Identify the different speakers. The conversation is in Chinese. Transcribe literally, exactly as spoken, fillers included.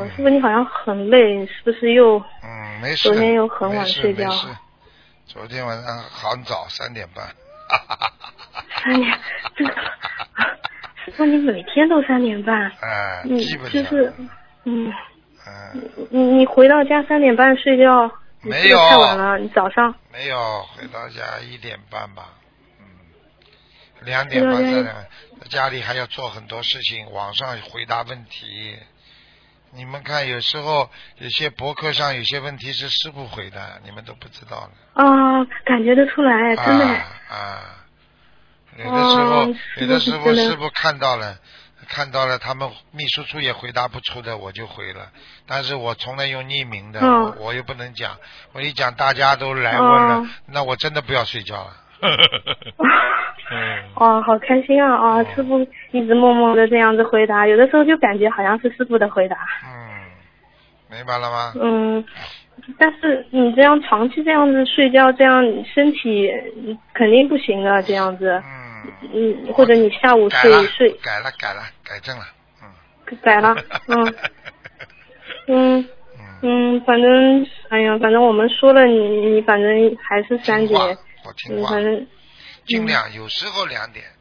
Speaker 1: 师傅你好像很累，是不是又
Speaker 2: 嗯没事，
Speaker 1: 昨天又很晚睡觉？
Speaker 2: 没事没事，昨天晚上很早三点半。
Speaker 1: 三点，这个师傅你每天都三点半？
Speaker 2: 哎、
Speaker 1: 嗯，
Speaker 2: 基本上
Speaker 1: 就是嗯。
Speaker 2: 嗯，
Speaker 1: 你你回到家三点半睡觉，你睡得太晚了。你早上
Speaker 2: 没有回到家一点半吧，嗯，两点半三点半，家里还要做很多事情，网上回答问题。你们看，有时候有些博客上有些问题是师傅回答，你们都不知道了。
Speaker 1: 啊，感觉得出来，真的。
Speaker 2: 啊啊，有的时候，
Speaker 1: 哦、
Speaker 2: 有的时候师傅看到了。看到了，他们秘书处也回答不出的，我就回了。但是我从来用匿名的，
Speaker 1: 嗯、
Speaker 2: 我我又不能讲，我一讲大家都来问了，
Speaker 1: 嗯、
Speaker 2: 那我真的不要睡觉了。嗯。
Speaker 1: 哦，好开心啊！啊、哦，师傅一直默默的这样子回答，有的时候就感觉好像是师傅的回答。
Speaker 2: 嗯，明白了吗？
Speaker 1: 嗯，但是你这样长期这样子睡觉，这样身体肯定不行啊，这样子。
Speaker 2: 嗯。
Speaker 1: 嗯，或者你下午睡睡。
Speaker 2: 改了改了改正了，
Speaker 1: 嗯。改了，嗯。嗯嗯，反正哎呀，反正我们说了你，你反正还是三点。
Speaker 2: 我听话。
Speaker 1: 嗯，反正
Speaker 2: 尽量、嗯、有时候两点，